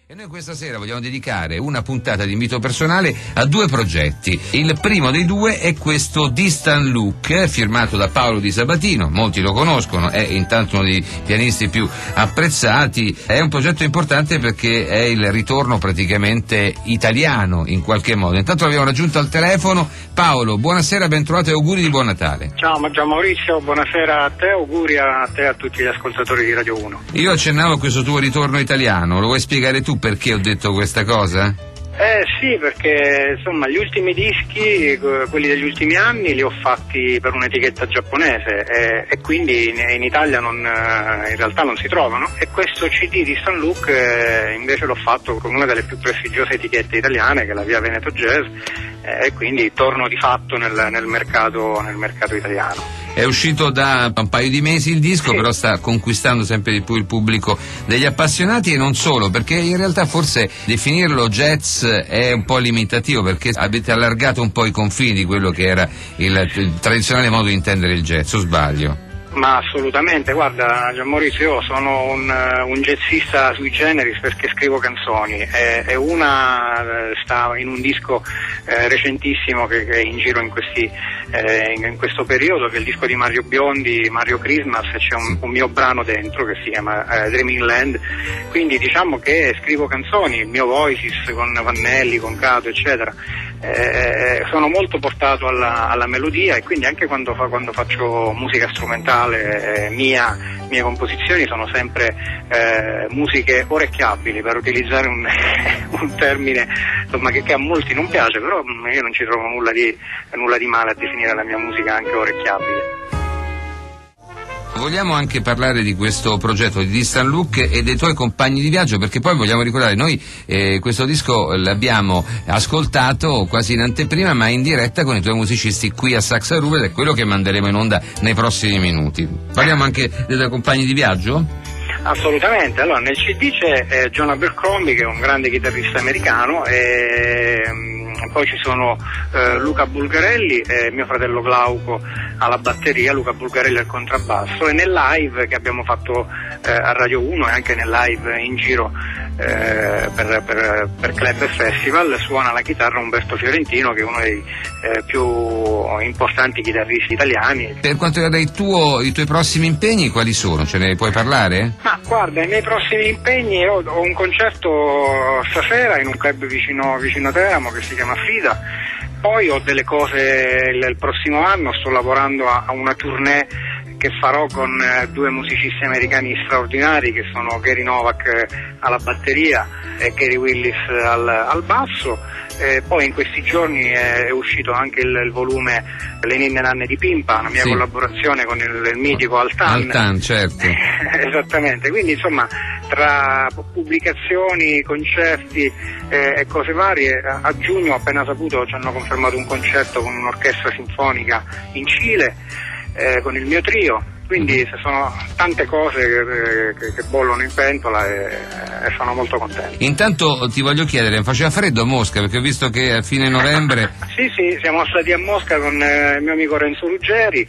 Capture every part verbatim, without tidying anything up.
E noi questa sera vogliamo dedicare una puntata di Invito Personale a due progetti. Il primo dei due è questo Distant Look, firmato da Paolo Di Sabatino, molti lo conoscono, è intanto uno dei pianisti più apprezzati. È un progetto importante perché è il ritorno praticamente italiano in qualche modo. Intanto l'abbiamo raggiunto al telefono. Paolo, buonasera, ben trovato e auguri di buon Natale. Ciao Gian Maurizio, buonasera a te, auguri a te e a tutti gli ascoltatori di Radio uno. Io accennavo a questo tuo ritorno italiano, lo vuoi spiegare tu perché ho detto questa cosa? Eh sì, perché insomma gli ultimi dischi, quelli degli ultimi anni, li ho fatti per un'etichetta giapponese e, e quindi in, in Italia non, in realtà non si trovano, e questo C D di Distant Look eh, invece l'ho fatto con una delle più prestigiose etichette italiane, che è la Via Veneto Jazz, eh, e quindi torno di fatto nel, nel, mercato, nel mercato italiano. È uscito da un paio di mesi il disco, sì. Però sta conquistando sempre di più il pubblico degli appassionati, e non solo, perché in realtà forse definirlo jazz è un po' limitativo, perché avete allargato un po' i confini di quello che era il, il tradizionale modo di intendere il jazz, o sbaglio? Ma assolutamente, guarda Gian Maurizio, io sono un, un jazzista sui generis perché scrivo canzoni, e, e una sta in un disco eh, recentissimo che, che è in giro in, questi, eh, in, in questo periodo, che è il disco di Mario Biondi, Mario Christmas, e c'è un, un mio brano dentro che si chiama eh, Dreaming Land, quindi diciamo che scrivo canzoni, il mio Voices con Vannelli, con Cato eccetera. Eh, sono molto portato alla, alla melodia, e quindi anche quando, fa, quando faccio musica strumentale eh, mia, mie composizioni sono sempre eh, musiche orecchiabili, per utilizzare un, un termine insomma, che, che a molti non piace, però io non ci trovo nulla di, nulla di male a definire la mia musica anche orecchiabile. Vogliamo anche parlare di questo progetto di Distant Look e dei tuoi compagni di viaggio, perché poi vogliamo ricordare, noi eh, questo disco l'abbiamo ascoltato quasi in anteprima, ma in diretta con i tuoi musicisti qui a Saxa Rubel, è quello che manderemo in onda nei prossimi minuti. Parliamo anche dei tuoi compagni di viaggio? Assolutamente, allora nel C D c'è eh, John Abercrombie, che è un grande chitarrista americano, e um, poi ci sono eh, Luca Bulgarelli e mio fratello Glauco alla batteria, Luca Bulgarelli al contrabbasso, e nel live che abbiamo fatto eh, a Radio uno e anche nel live in giro eh, per, per, per club e festival suona la chitarra Umberto Fiorentino, che è uno dei eh, più importanti chitarristi italiani. Per quanto riguarda il tuo, i tuoi prossimi impegni, quali sono? Ce ne puoi parlare? Ma guarda, i miei prossimi impegni, ho, ho un concerto stasera in un club vicino, vicino a Teramo che si chiama Frida, poi ho delle cose il, il prossimo anno, sto lavorando a, a una tournée che farò con eh, due musicisti americani straordinari, che sono Gary Novak eh, alla batteria e Gary Willis al, al basso. Eh, poi in questi giorni è, è uscito anche il, il volume Le ninne nanne di Pimpa, una mia sì. collaborazione con il, il mitico Altan. Altan, certo. Esattamente, quindi insomma tra pubblicazioni, concerti eh, e cose varie, a, a giugno ho appena saputo ci hanno confermato un concerto con un'orchestra sinfonica in Cile, eh, con il mio trio. Quindi sono tante cose che, che, che bollono in pentola e, e sono molto contento. Intanto ti voglio chiedere, faceva freddo a Mosca? Perché ho visto che a fine novembre... sì, sì, siamo stati a Mosca con eh, il mio amico Renzo Ruggeri.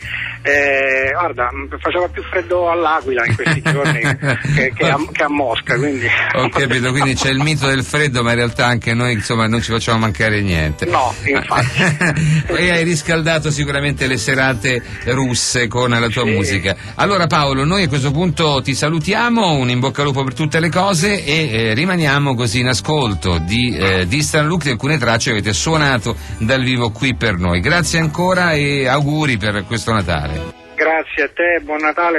Eh, guarda, faceva più freddo all'Aquila in questi giorni che, che, a, che a Mosca, quindi... Ho capito, quindi c'è il mito del freddo, ma in realtà anche noi insomma non ci facciamo mancare niente. No, infatti. E hai riscaldato sicuramente le serate russe con la tua sì. musica. Allora Paolo, noi a questo punto ti salutiamo, un in bocca al lupo per tutte le cose, e eh, rimaniamo così in ascolto di eh, Distant Look, di alcune tracce che avete suonato dal vivo qui per noi. Grazie ancora e auguri per questo Natale. Grazie a te, buon Natale.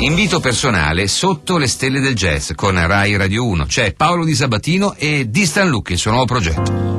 Invito personale sotto le stelle del jazz con Rai Radio uno. C'è Paolo Di Sabatino e Distant Look, il suo nuovo progetto.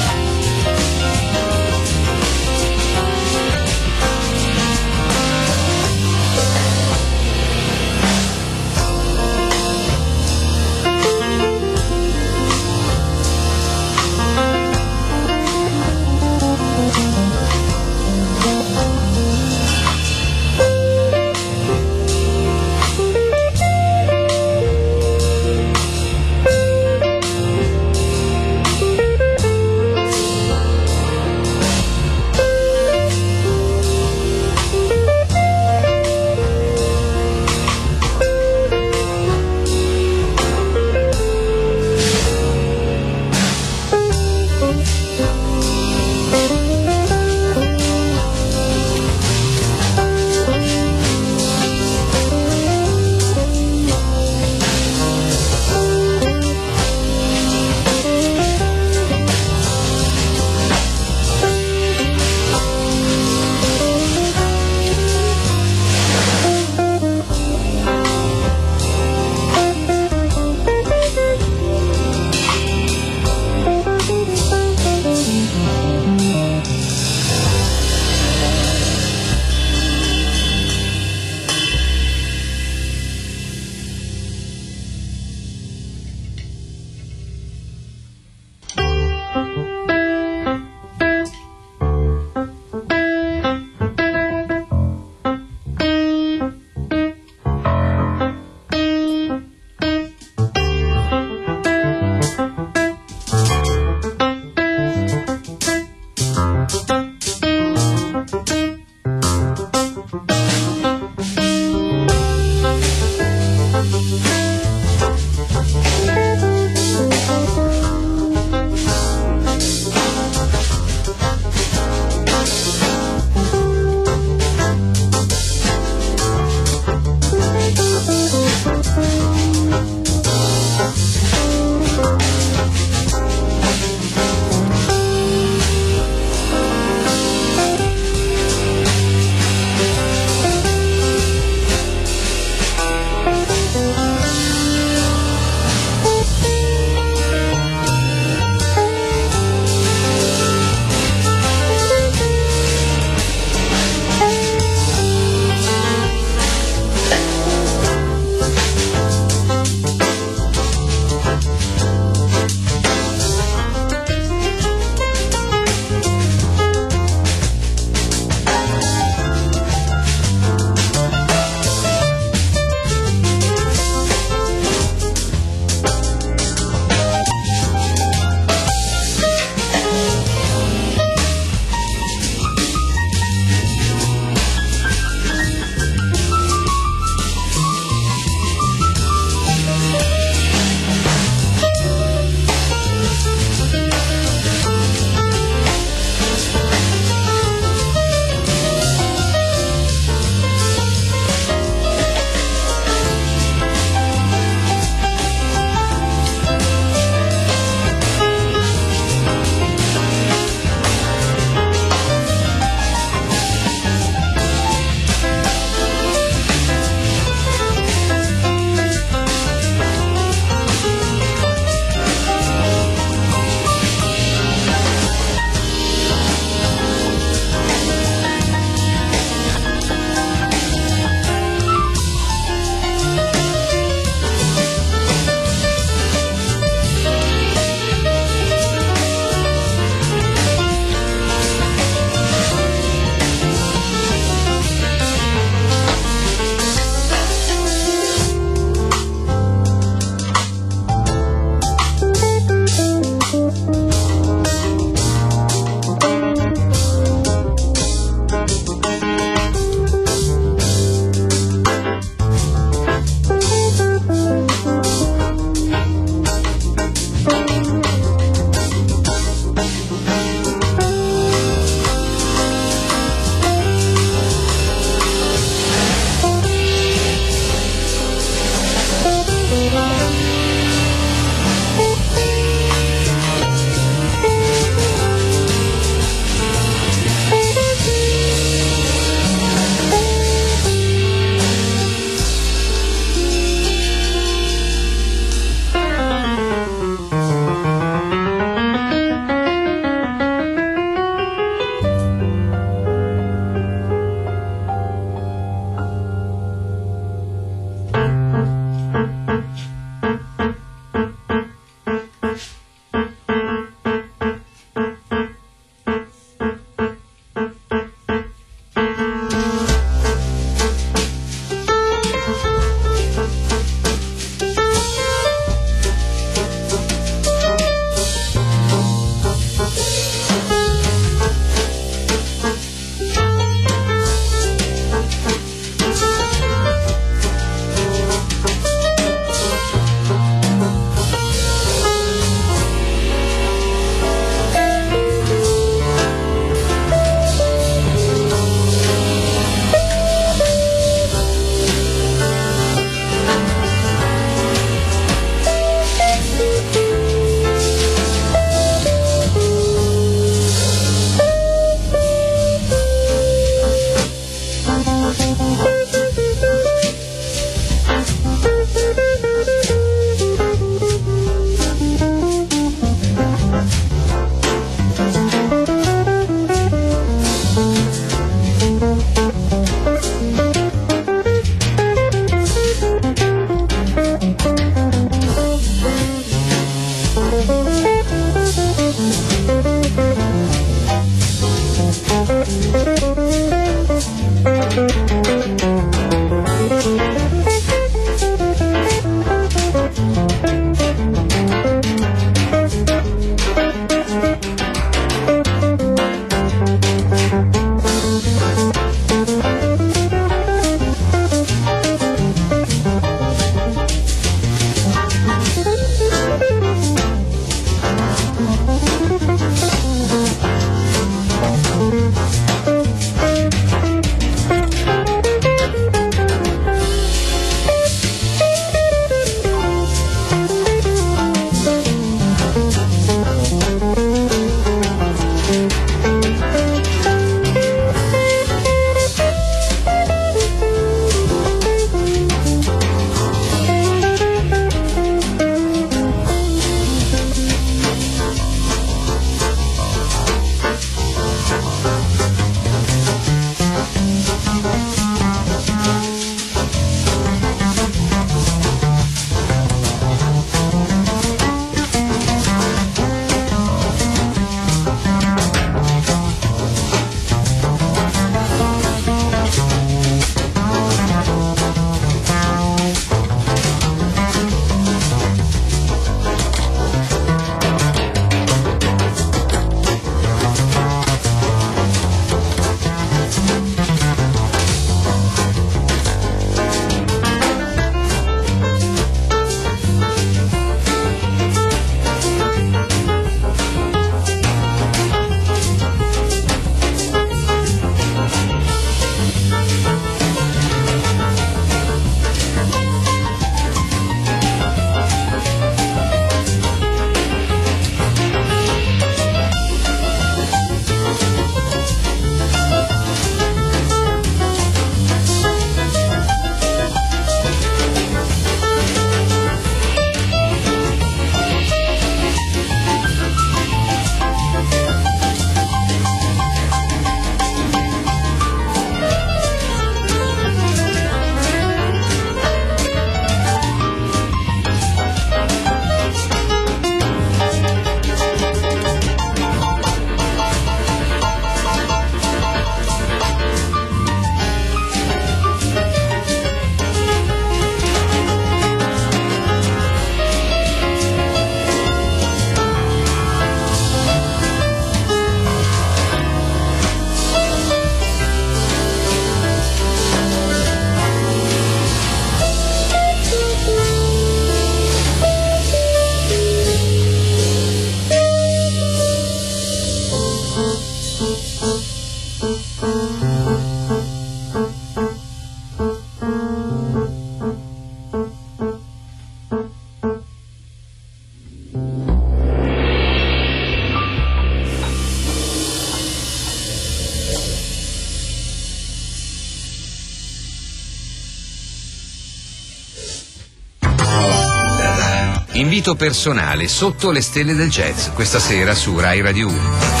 Invito personale sotto le stelle del jazz, questa sera su Rai Radio uno.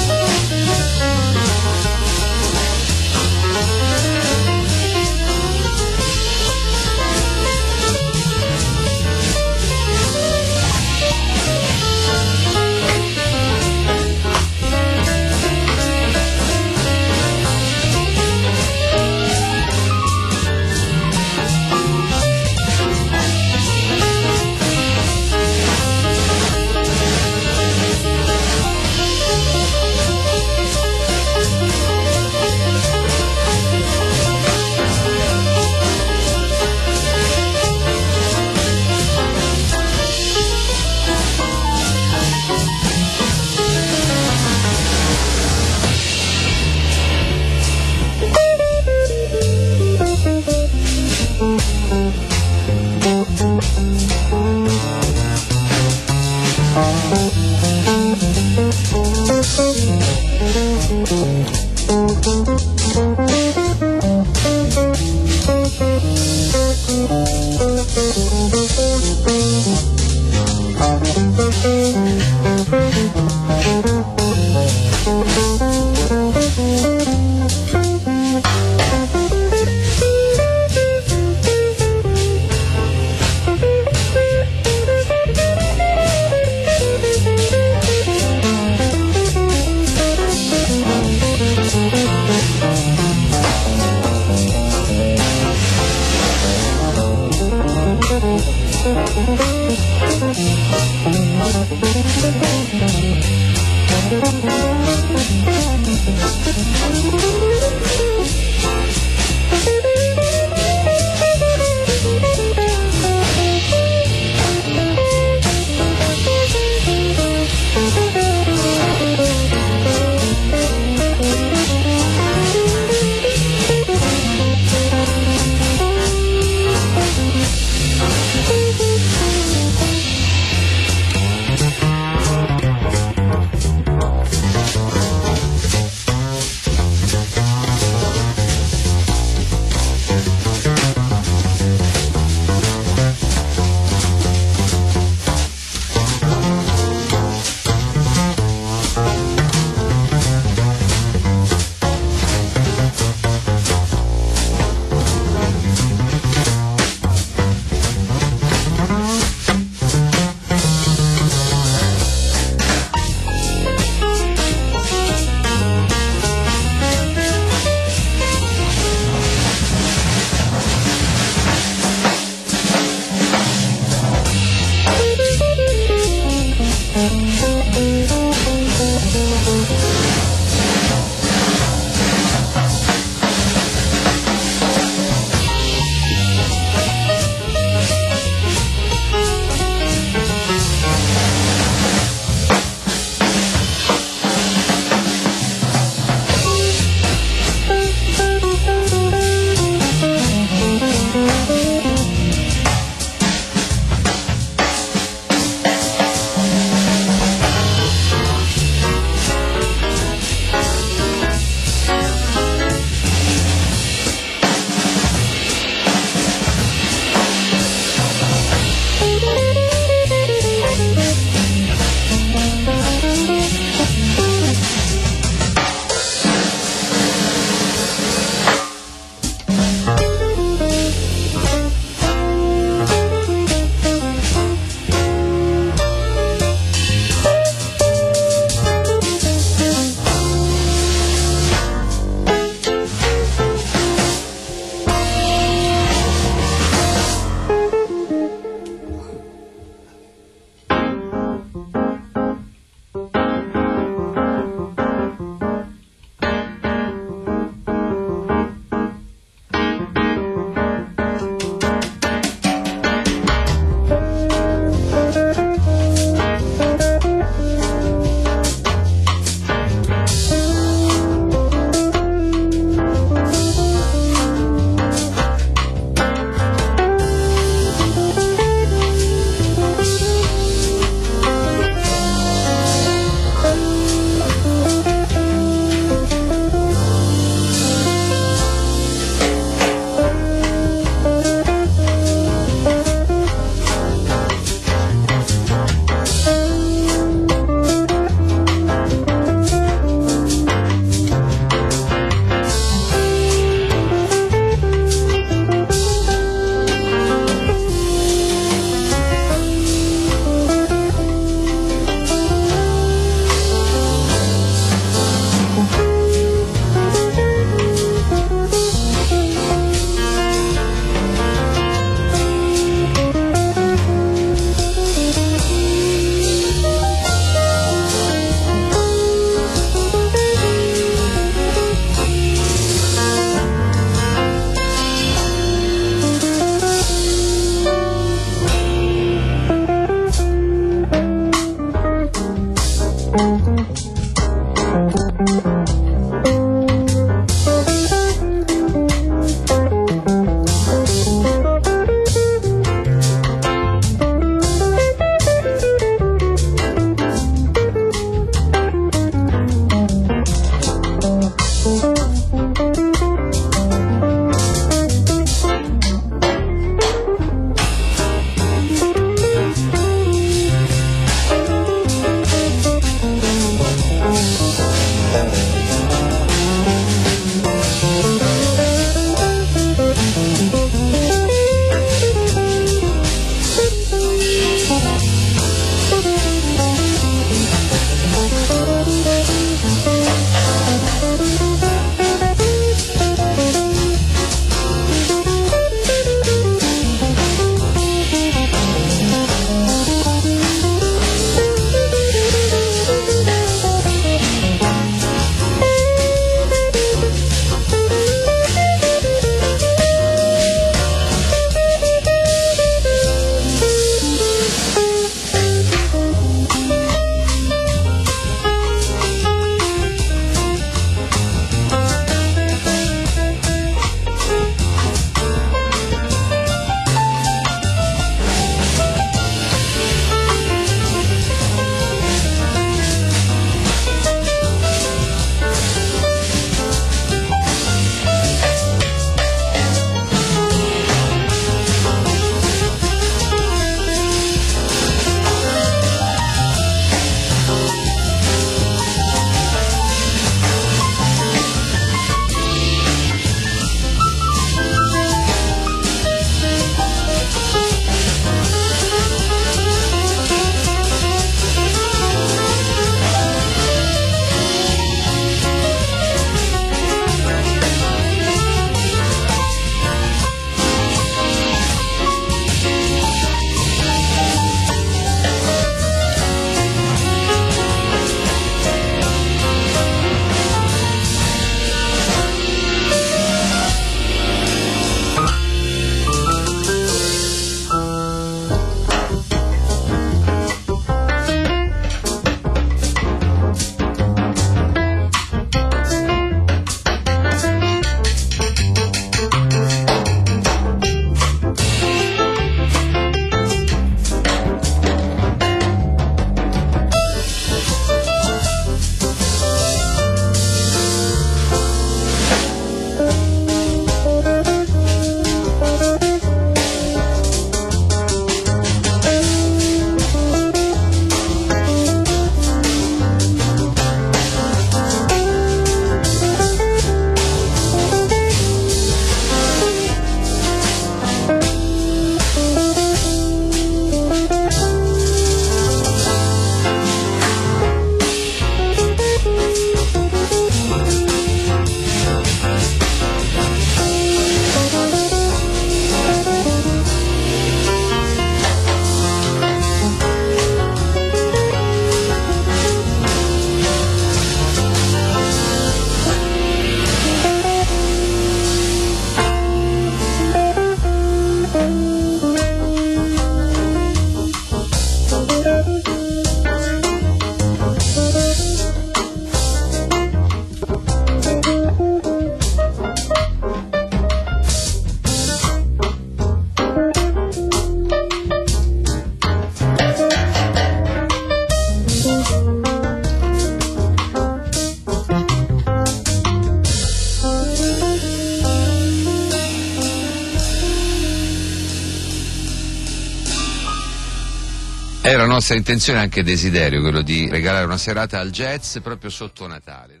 È la nostra intenzione, anche desiderio, quello di regalare una serata al jazz proprio sotto Natale.